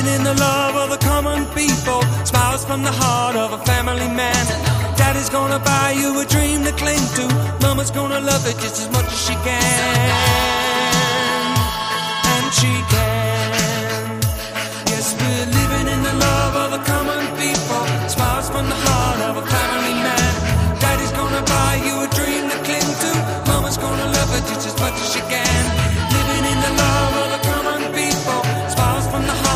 in the love of the common people, smiles from the heart of a family man. Daddy's gonna buy you a dream to cling to, Mama's gonna love it just as much as she can. And she can.